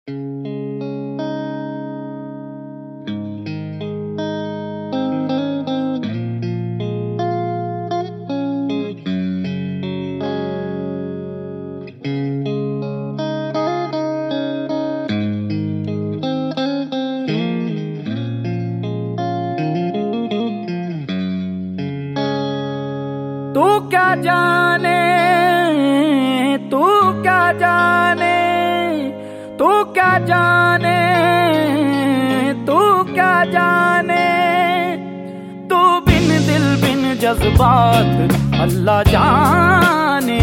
तू क्या जाने, तू क्या जाने, तू क्या जाने, तू क्या जाने, तू बिन दिल बिन जज्बात अल्लाह जाने,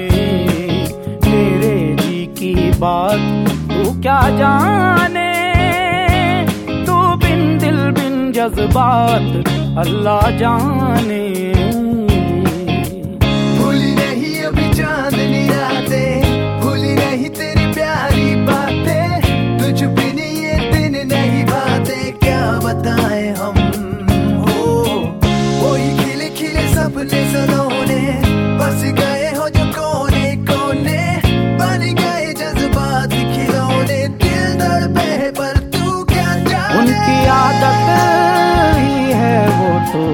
मेरे जी की बात तू क्या जाने, तू बिन दिल बिन जज्बात अल्लाह जाने। चांदनी रातें भूली नहीं तेरी प्यारी बातें, तुझ बिन ये दिन नहीं भाते, क्या बताएं हम हो। वही खिले खिले सपने सलोने बस गए हो जो कोने कोने, बन गए जज्बात खिलौने, दिल धड़के पर तू क्या जाने। उनकी आदत ही है वो तो,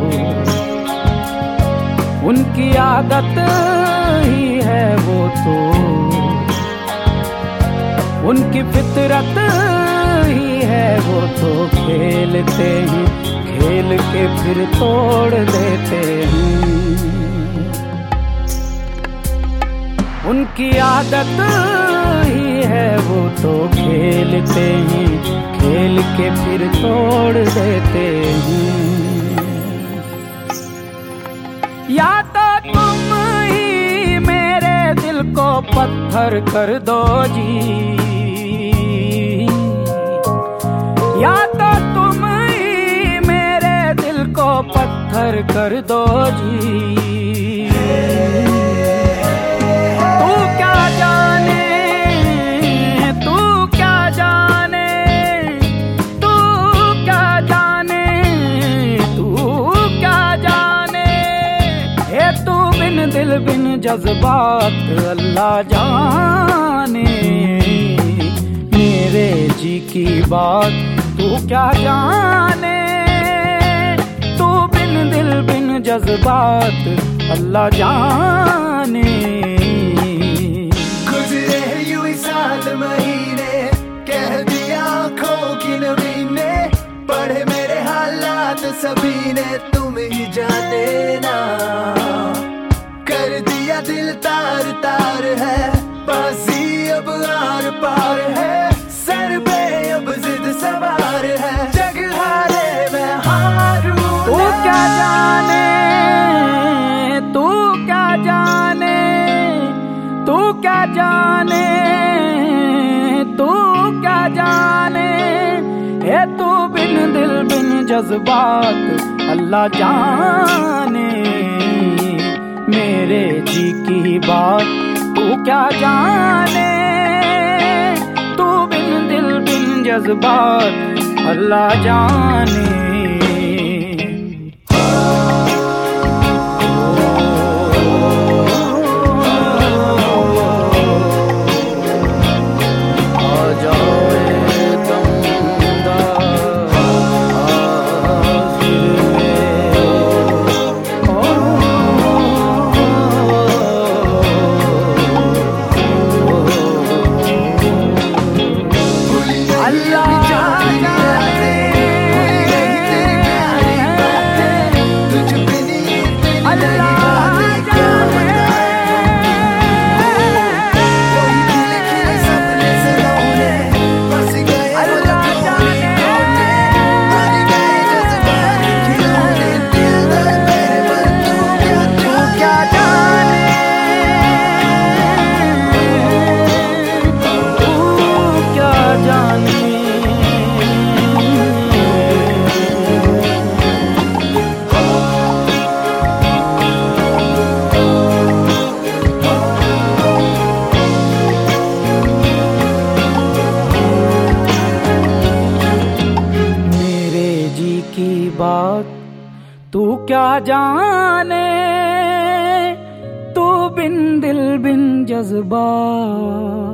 उनकी आदत ही है वो तो, उनकी फितरत ही है वो तो, खेलते हैं खेल के फिर तोड़ देते हैं। उनकी आदत ही है वो तो, खेलते हैं खेल के फिर तोड़ देते हैं। या तो तुम ही मेरे दिल को पत्थर कर दो जी, या तो तुम ही मेरे दिल को पत्थर कर दो जी। तू क्या जाने, तू क्या जाने, तू क्या जाने, तू क्या जाने, तू बिन दिल बिन जज्बात अल्लाह जाने, मेरे जी की बात तू क्या जाने, तू बिन दिल बिन जज्बात अल्लाह जाने। गुजरे यूं ही 7 महीने, कह दिया आँखों की नमी ने, पढ़े मेरे हालात सभी ने, तुम ही जाने ना। कर दिया दिल तार तार है, बाजी अब आर पार है, सर पे अब जिद सवार है, जग हारे मैं हारू। तू क्या जाने, तू क्या जाने, तू क्या जाने, तू क्या जाने, तू बिन दिल बिन जज्बात अल्लाह जाने, मेरे जी की बात तू क्या जाने, तू बिन दिल बिन जज्बात अल्लाह जाने। तू क्या जाने, तू बिन दिल बिन जज्बात